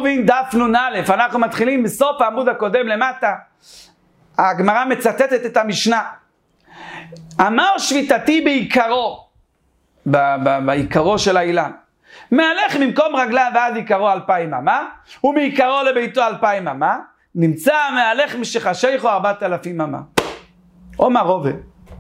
עירובין דף נ"א, אנחנו מתחילים בסוף העמוד הקודם למטה. הגמרא מצטטת את המשנה. אמר שביתתי בעיקרו, בעיקרו של האילן, מהלך ממקום רגליו ועד עיקרו 2,000 אמה, ומעיקרו לביתו 2,000 אמה, נמצא מהלך משחשיכו 4,000 אמה. עומר רובה,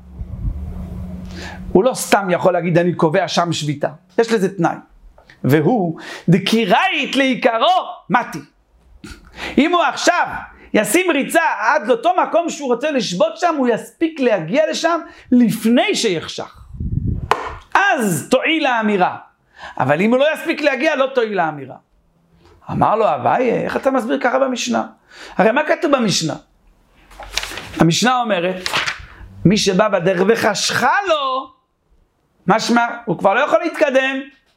הוא לא סתם יכול להגיד אני קובע שם שביתה, יש לזה תנאי, והוא דקיראית לעיקרו מתי. אם הוא עכשיו ישים ריצה עד לאותו מקום שהוא רוצה לשבות שם, הוא יספיק להגיע לשם לפני שיחשך, אז תועיל האמירה. אבל אם הוא לא יספיק להגיע, לא תועיל האמירה. אמר לו אביי, איך אתה מסביר ככה במשנה? הרי מה כתוב במשנה? המשנה אומרת, מי שבא בדרך וחשכה לו, משמע, הוא כבר לא יכול להתקדם.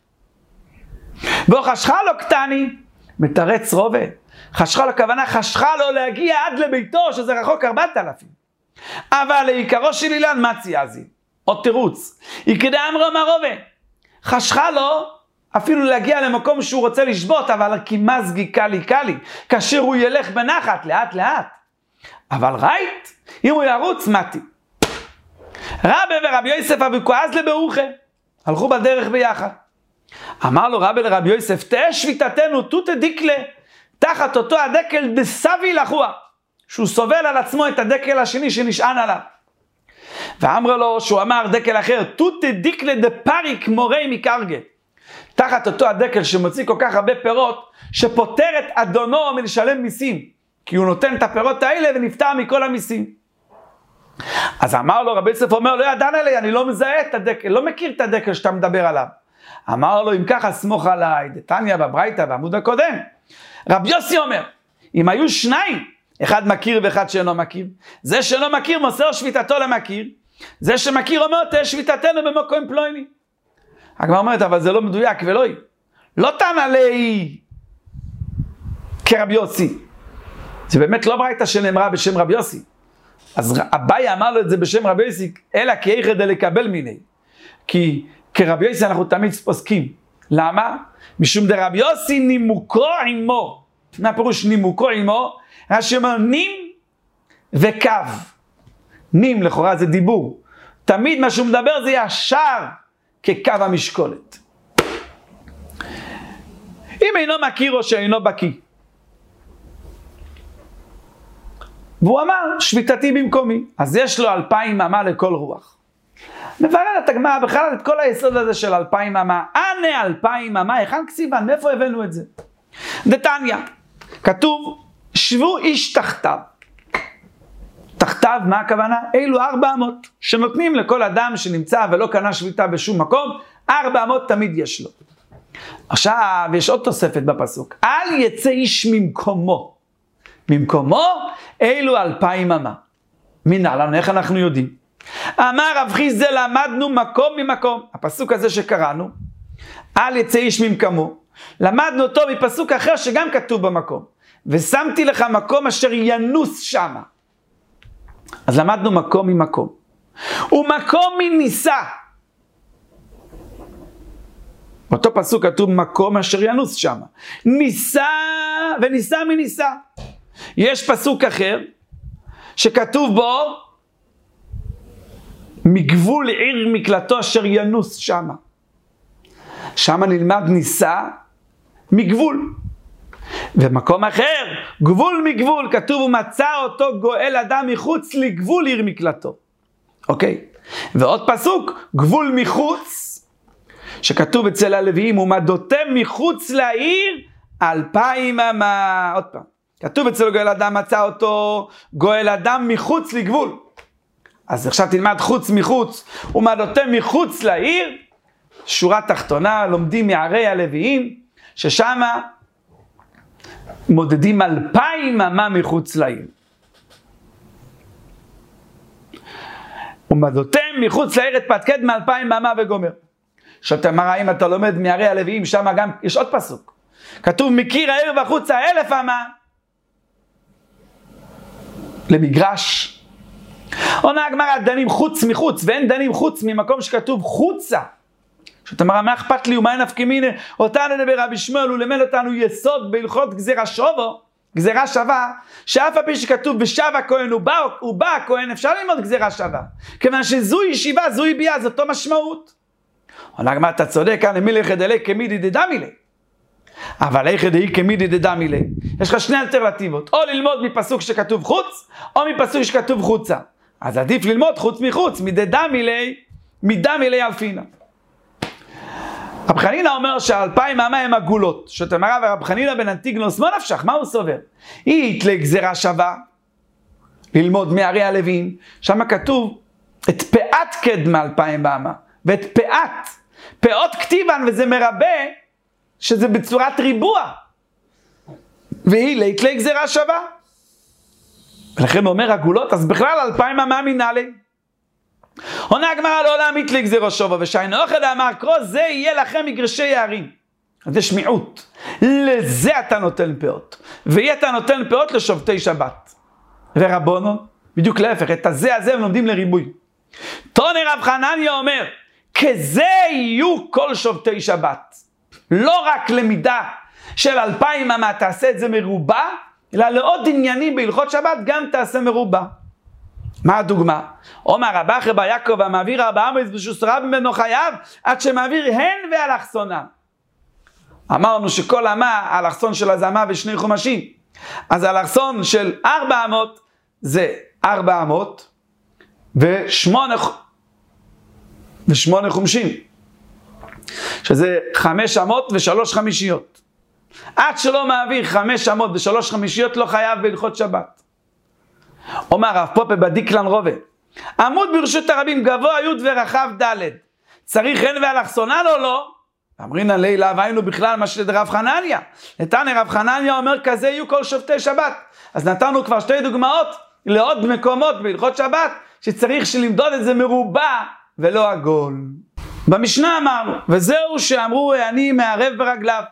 בוא חשכה לו קטני, מתרץ רובה. חשכה לו, כוונה חשכה לו להגיע עד לביתו, שזה רחוק 4,000. אבל לעיקרו של אילן מצי אזי, או תירוץ. יקדם אמרו רובה. חשכה לו אפילו להגיע למקום שהוא רוצה לשבות, אבל כמזגי קלי, כאשר הוא ילך בנחת לאט לאט. אבל ראית, אם הוא ירוץ מתי. רבי ורבי יוסף אביקועז לברוכה, הלכו בדרך ביחד. אמר לו רבי לרבי יוסף, תהיה שביתתנו תותי דיקלה, תחת אותו הדקל דסבי לחוע, שהוא סובל על עצמו את הדקל השני שנשען עליו. ואמר לו, שהוא אמר דקל אחר, תותי דיקלה דפריק מורי מקרגה, תחת אותו הדקל שמוציא כל כך הרבה פירות, שפותר את אדונו מלשלם מיסים, כי הוא נותן את הפירות האלה ונפטר מכל המיסים. אז אמר לו, רבי יוסף אומר, לא ידען עלי, אני לא מזהה את הדקל, לא מכיר את הדקל שאתה מדבר עליו. אמר לו, אם ככה סמוך עליי, דתניא בברייתא בעמוד הקודם. רבי יוסי אומר, אם היו שניים, אחד מכיר ואחד שאינו מכיר, זה שאינו מכיר מוסר שביתתו למכיר, זה שמכיר אומר, תהיה שביתתנו במקום פלויני. הגמרא אומרת, אבל זה לא מדויק ולא היא. לא תנא עלי כרבי יוסי. זה באמת לא ברייתא שנאמרה בשם רבי יוסי. אז אביי אמר לו את זה בשם רבי יוסי, אלא כי איך כדי לקבל מיני. כי כרבי יוסי אנחנו תמיד פוסקים. למה? משום דרבי יוסי נימוקו עמו. מה הפירוש נימוקו עמו? רש"י אומר נים וקו. נים לכאורה זה דיבור. תמיד מה שהוא מדבר זה ישר כקו המשקולת. אם אינו מכיר או שאינו בקיא. והוא אמר, שביתתי במקומי. אז יש לו 2,000 אמה לכל רוח. מבררת הגמרא בכלל את כל היסוד הזה של 2,000 אמה. ענה 2,000 אמה, היכן כסיוון? מאיפה הבאנו את זה? דתניא, כתוב, שבו איש תחתיו. תחתיו, מה הכוונה? אלו 400 שנותנים לכל אדם שנמצא ולא קנה שביתה בשום מקום, 400 תמיד יש לו. עכשיו, יש עוד תוספת בפסוק. אל יצא איש ממקומו. ממקומו, אלו 2,000 אמה. מינה לנו, איך אנחנו יודעים? אמר רב חיסדא למדנו מקום ממקום. הפסוק הזה שקראנו, אל יצא איש ממקומו. למדנו אותו מפסוק אחר שגם כתוב במקום. ושמתי לך מקום אשר ינוס שמה. אז למדנו מקום ממקום. ומקום מניסה. באותו פסוק כתוב מקום אשר ינוס שמה. ניסה וניסה מניסה. יש פסוק אחר שכתוב בו מגבול עיר מקלטו אשר ינוס שמה. שמה נלמד ניסה מגבול. ומקום אחר, גבול מגבול, כתוב ומצא אותו גואל אדם מחוץ לגבול עיר מקלטו. אוקיי? ועוד פסוק, גבול מחוץ, שכתוב אצל הלוויים, ומדותם מחוץ לעיר 2,000 אמה. עוד פעם, כתוב אצל גואל אדם, מצא אותו גואל אדם מחוץ לגבול. אז עכשיו תלמד חוץ מחוץ, ומדותם מחוץ לעיר, שורה תחתונה, לומדים מערי הלוויים, ששמה מודדים 2,000 אמה מחוץ לעיר. ומדותם מחוץ לעיר את פתקד מ2,000 אמה וגומר. שאתה מראה, אם אתה לומד מערי הלוויים, שם גם יש עוד פסוק. כתוב מקיר העיר וחוצה 1,000 אמה. למגרש. עונה הגמרא דנים חוץ מחוץ, ואין דנים חוץ ממקום שכתוב חוצה. זאת אומרת, מה אכפת לי ומה נפקא מינה? אותנו נדבר רבי שמואל, הוא לימד אותנו יסוד בהלכות גזירה שווה, גזירה שווה, שאף על פי שכתוב בשב הכהן הוא בא הכהן, אפשר ללמוד גזירה שווה. כיוון שזוהי ישיבה, זוהי ביאה, זאת אותו משמעות. עונה הגמרא, אתה צודק, מי לכד אלי כמידי דדמילי. אבל איך דהי כמידי דדמילי? יש לך שני אלטרנטיבות, או ללמוד מפסוק שכתוב חוץ, או מפסוק שכתוב חוצה. אז עדיף ללמוד חוץ מחוץ, מדמילי אלפינה. רב חנינא אומר ש2000 אמה הם עגולות. זאת אומרת, רב חנינא בן אנטיגנוס, מה נפשך? מה הוא סובר? היא לגזירה שווה, ללמוד מהרי הלווין, שם כתוב את פאת קדמה 2000 אמה, ואת פאות כתיבן, וזה מרבה שזה בצורת ריבוע. והיא להתלי גזירה שווה. ולכן הוא אומר עגולות, אז בכלל 2000 אמה מנהלי. עונה הגמרא לא להמית לגזירה שווה, ושיינו אחד אמר קרוא זה יהיה לכם מגרשי הערים. אז יש מיעוט. לזה אתה נותן פאות. ויהיה אתה נותן פאות לשובתי שבת. ורבונו, בדיוק להפך, את הזה הם לומדים לריבוי. תוני רב חנניה אומר, כזה יהיו כל שובתי שבת. לא רק למידה של 2000 אמה תעשה את זה מרובע, אלא לעוד עניינים בהלכות שבת גם תעשה מרובע. מה הדוגמה? אומר רבא אחר בר יעקב המעביר 4 מז בשוסרה ממנו חייב עד שמעביר הן ואלכסונה. אמרנו שכל אמה, אלכסון של הזמה ושני חומשים. אז אלכסון של 400 זה 400 ושמונה חומשים. שזה 500 ו3 חמישיות. עד שלא מעביר 500 ו3 חמישיות לא חייב בהלכות שבת. אומר רב פופה בדיקלן רובה, עמוד ברשות הרבים גבוה י' ורחב ד', צריך הן ואלכסונן או לא? אמרינן לילה והיינו בכלל מה שלרב חנניה. נתניה רב חנניה אומר כזה יהיו כל שופטי שבת. אז נתנו כבר 2 דוגמאות לעוד מקומות בהלכות שבת שצריך שלמדוד את זה מרובע ולא עגול. במשנה אמרנו, וזהו שאמרו אני מערב ברגליו.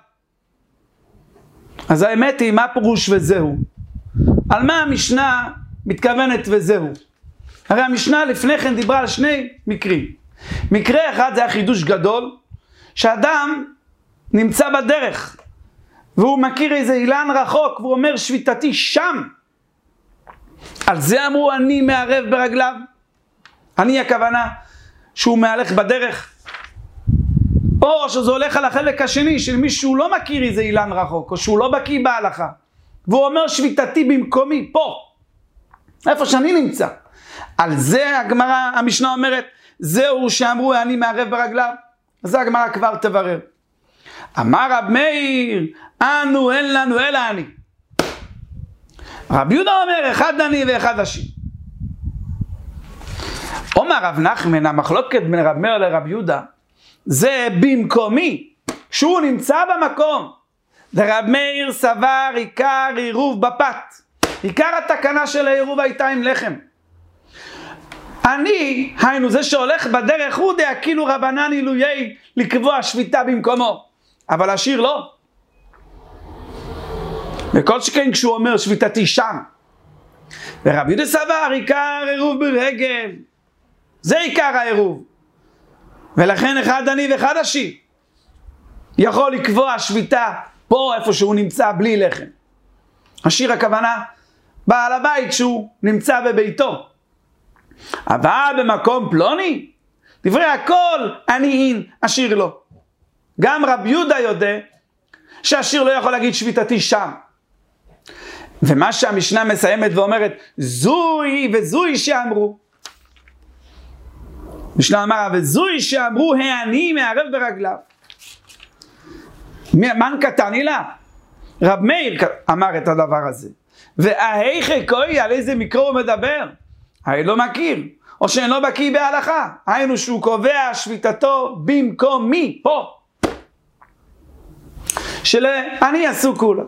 אז האמת היא, מה פירוש וזהו? על מה המשנה מתכוונת וזהו? הרי המשנה לפני כן דיברה על 2 מקרים. מקרה אחד זה החידוש גדול, שאדם נמצא בדרך, והוא מכיר איזה אילן רחוק, והוא אומר שביתתי שם. על זה אמרו אני מערב ברגליו. אני הכוונה שהוא מהלך בדרך. או שזה הולך על החלק השני של מישהו לא מכיר איזה אילן רחוק, או שהוא לא בקיא בהלכה. והוא אומר שביתתי במקומי, פה. איפה שאני נמצא. על זה הגמרא, המשנה אומרת, זהו שאמרו אני מערב ברגליו. אז זה הגמרא כבר תברר. אמר רב מאיר, אנו אין לנו אלא אני. רב יהודה אומר, אחד אני ואחד עשיר. אומר רב נחמן, המחלוקת בין רב מאיר לרב יהודה, זה במקומי, שהוא נמצא במקום. ורב מאיר סבר עיקר עירוב בפת. עיקר התקנה של העירוב הייתה עם לחם. אני, היינו זה שהולך בדרך, הוא דה כאילו רבנן עילויי לקבוע שביתה במקומו. אבל השיר לא. וכל שכן כשהוא אומר שביתתי שם. ורב יהודה סבר עיקר עירוב ברגל. זה עיקר העירוב. ולכן אחד אני ואחד עשיר יכול לקבוע שביתה פה איפה שהוא נמצא בלי לחם. עשיר הכוונה בעל הבית שהוא נמצא בביתו. אבל במקום פלוני, דברי הכל עניים, עשיר לא. גם רב יהודה יודע שעשיר לא יכול להגיד שביתתי שם. ומה שהמשנה מסיימת ואומרת, זוי וזוי שאמרו. משנה אמרה, וזוי שאמרו, העני מערב ברגליו. מן קטני לה? רב מאיר אמר את הדבר הזה. והאיכי כוי, על איזה מקרה הוא מדבר? הרי לא מכיר, או שאינו בקיא בהלכה. היינו שהוא קובע שביתתו במקום מי, פה. שלעני עשו כולה.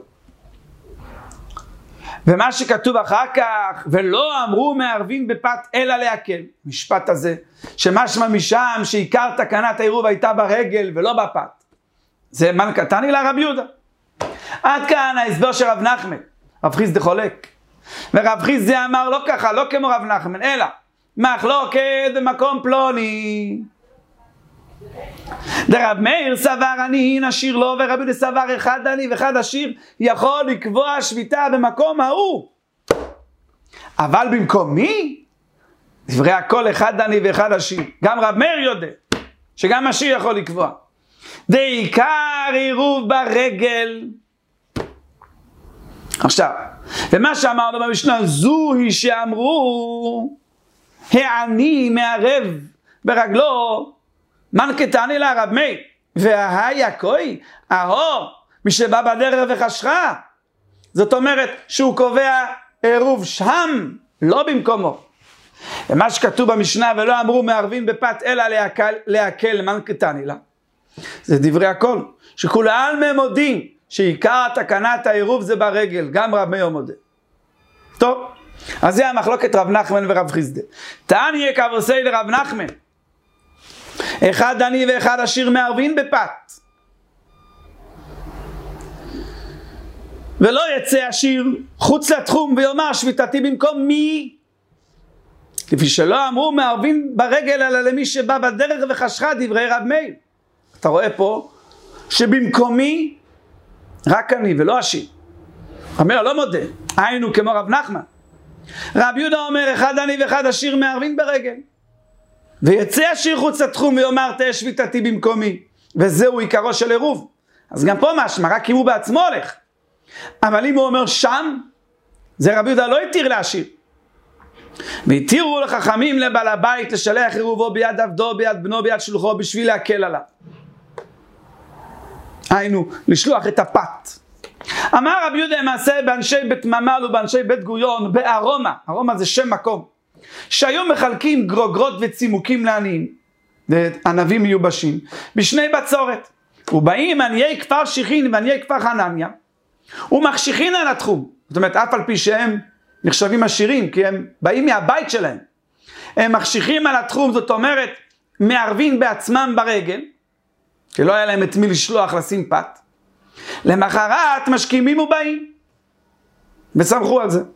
ומה שכתוב אחר כך, ולא אמרו מערבים בפת אלא להקל. משפט הזה, שמשמע משם שעיקר תקנת העירוב הייתה ברגל ולא בפת. זה מן קטני לרב יהודה. עד כאן ההסבר של רב נחמן, רב חיסדא חולק. ורב חיסדא אמר לא ככה, לא כמו רב נחמן, אלא מחלוקת במקום פלוני. דרב מאיר סבר עני עשיר לו, ורבי יהודה סבר אחד עני ואחד עשיר יכול לקבוע שביתה במקום ההוא. אבל במקום מי? דברי הכל אחד עני ואחד עשיר. גם רב מאיר יודע שגם עשיר יכול לקבוע. דעיקר עירוב ברגל. עכשיו, ומה שאמרנו במשנה זוהי שאמרו העני מערב ברגלו מנקתני לרב מאיר, וההיה כוי ההוא מי שבא בדרך וחשכה. זאת אומרת שהוא קובע עירוב שם, לא במקומו. ומה שכתוב במשנה ולא אמרו מערבים בפת אלא להקל מנקתני לה, זה דברי הכל, שכולם מהם מודים שעיקר תקנת העירוב זה ברגל, גם רב מאיר מודה. טוב, אז זה המחלוקת רב נחמן ורב חיסדא. תניא כבוסי לרב נחמן, אחד עני ואחד עשיר מערבין בפת, ולא יצא עשיר חוץ לתחום ויאמר שביתתי במקום מי? לפי שלא אמרו מערבין ברגל אלא למי שבא בדרך וחשכה, דברי רב מאיר. אתה רואה פה שבמקומי רק אני ולא עשיר. רב מאיר לא מודה, היינו כמו רב נחמן. רב יהודה אומר אחד עני ואחד עשיר מערבין ברגל, ויצא עשיר חוץ לתחום ויאמר תהיה שביתתי במקומי, וזהו עיקרו של עירוב. אז גם פה משמע, רק אם הוא בעצמו הולך. אבל אם הוא אומר שם, זה רב יהודה לא התיר לעשיר. והתירו לחכמים לבעל הבית לשלח עירובו ביד עבדו, ביד בנו, ביד שלוחו, בשביל להקל עליו. היינו, לשלוח את הפת. אמר רב יהודה מעשה באנשי בית ממל ובאנשי בית גוריון בארומה, ארומה זה שם מקום, שהיום מחלקים גרוגרות וצימוקים לעניים, וענבים מיובשים, בשני בצורת. ובאים עניי כפר שיחין ועניי כפר חנניה, ומחשיכין על התחום. זאת אומרת, אף על פי שהם נחשבים עשירים, כי הם באים מהבית שלהם. הם מחשיכים על התחום, זאת אומרת, מערבים בעצמם ברגל, כי לא היה להם את מי לשלוח לשים פת. למחרת משכימים ובאים, וסמכו על זה.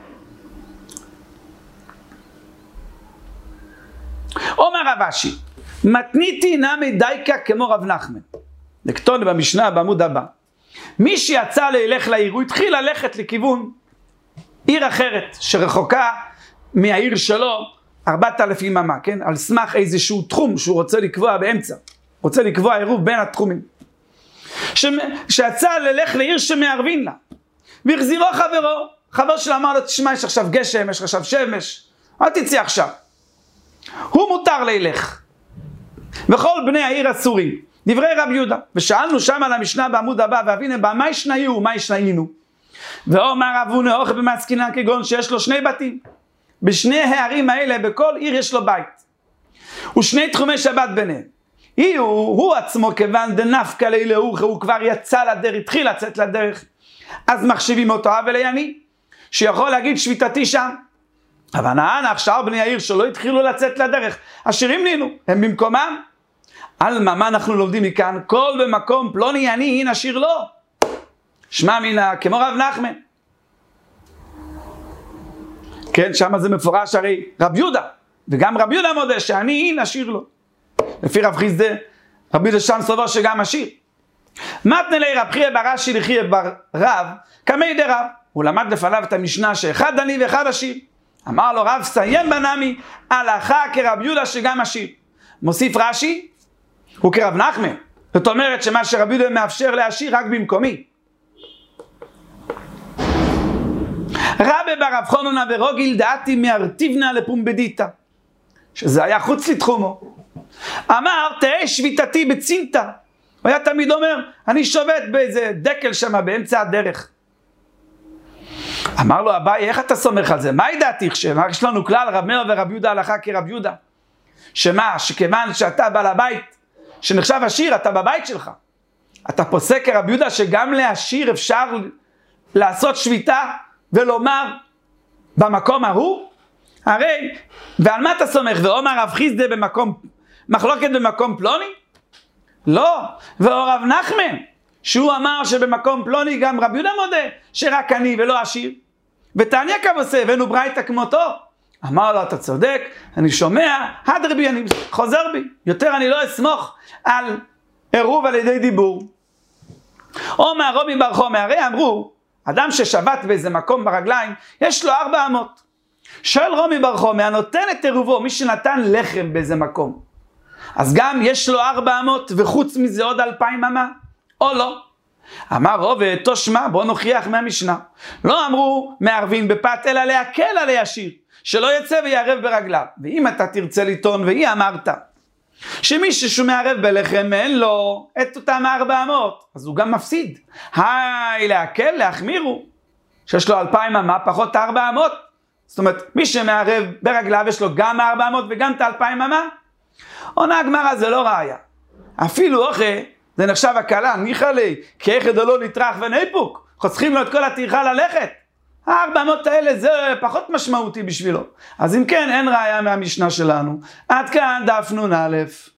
אומר רב אשי, מתניתי נמי דייקה כמו רב נחמן. לכתוב במשנה בעמוד הבא. מי שיצא ללך לעיר, הוא התחיל ללכת לכיוון עיר אחרת, שרחוקה מהעיר שלו 4,000 אמה, כן? על סמך איזשהו תחום שהוא רוצה לקבוע באמצע. רוצה לקבוע עירוב בין התחומים. שיצא ללך לעיר שמערבין לה. והחזירו חברו. חבר שלו אמר לו, תשמע, יש עכשיו גשם, יש עכשיו שמש. אל תצא עכשיו. הוא מותר ללך. וכל בני העיר אסורים. דברי רב יהודה. ושאלנו שם על המשנה בעמוד הבא, והבינה בה, מה ישנאיו ומה ישנאינו? ואומר אבונה אוכל במסכינה כגון שיש לו שני בתים. בשני הערים האלה, בכל עיר יש לו בית. ושני תחומי שבת ביניהם. הוא עצמו כיוון דנפקא ליה הוא כבר יצא לדרך, התחיל לצאת לדרך. אז מחשיבים אותו אבל אני, שיכול להגיד שביתתי שם. אבל נענך שאר בני העיר שלא התחילו לצאת לדרך, עשירים נינו, הם במקומם. על מה אנחנו לומדים מכאן? כל במקום פלוני אני, הנה עשיר לא. שמע מינה, כמו רב נחמן. כן, שם זה מפורש הרי רב יהודה, וגם רב יהודה מודה שאני, הנה עשיר לא. לפי רב חיסדא, רבי יהודה שם סובר שגם עשיר. מתנה לי רב חייא בר אשי לחייא בר רב, כמי דרב. הוא למד לפניו את המשנה שאחד עני ואחד עשיר. אמר לו רב סיים בנמי, הלכה כרב יהודה שגם עשיר. מוסיף רש"י, הוא כרב נחמן. זאת אומרת שמה שרב יהודה מאפשר לעשיר רק במקומי. רבי ברב חונונה ורוגיל דעתי מארטיבנה לפומבדיתא, שזה היה חוץ לתחומו. אמר תהא שביתתי בצינתא. הוא היה תמיד אומר אני שובת באיזה דקל שם באמצע הדרך. אמר לו אביי, איך אתה סומך על זה? מה ידעתי? יש לנו כלל רב מאיר ורב יהודה הלכה כרב יהודה, שמה? שכיוון שאתה בעל הבית שנחשב עשיר, אתה בבית שלך, אתה פוסק כרב יהודה שגם לעשיר אפשר לעשות שביתה ולומר במקום ההוא? הרי ועל מה אתה סומך? ואומר רב חיסדא במקום מחלוקת במקום פלוני? לא. ואו רב נחמן שהוא אמר שבמקום פלוני גם רב יהודה מודה שרק אני ולא עשיר. ותעניא כבוסי הבאנו ברייתא כמותו. אמר לו אתה צודק, אני שומע הדרבי, אני חוזר בי, יותר אני לא אסמוך על עירוב על ידי דיבור. אומר רבי בר חומא, הרי אמרו, אדם ששבת באיזה מקום ברגליים, יש לו 400. שואל רבי בר חומא, הנותן את עירובו, מי שנתן לחם באיזה מקום, אז גם יש לו 400 וחוץ מזה עוד 2,000 אמה, או לא? אמר רובד, תושמע, בוא נוכיח מהמשנה. לא אמרו מערבין בפת, אלא להקל על הישיר, שלא יצא ויערב ברגליו. ואם אתה תרצה לטעון, והיא אמרת, שמישהו שהוא מערב בלחם אין לו את אותם 400, אז הוא גם מפסיד. היי, להקל, להחמירו, שיש לו 2,000 אמה פחות 400. זאת אומרת, מי שמערב ברגליו יש לו גם 400 וגם את 2,000 אמה. עונה הגמרא, זה לא ראיה. אפילו אוכל, זה נחשב הקלה, ניחא לי, כי אחד או לא נטרח ונאפוק, חוסכים לו את כל הטרחה ללכת. 400 האלה זה פחות משמעותי בשבילו. אז אם כן, אין ראיה מהמשנה שלנו. עד כאן דף נ"א.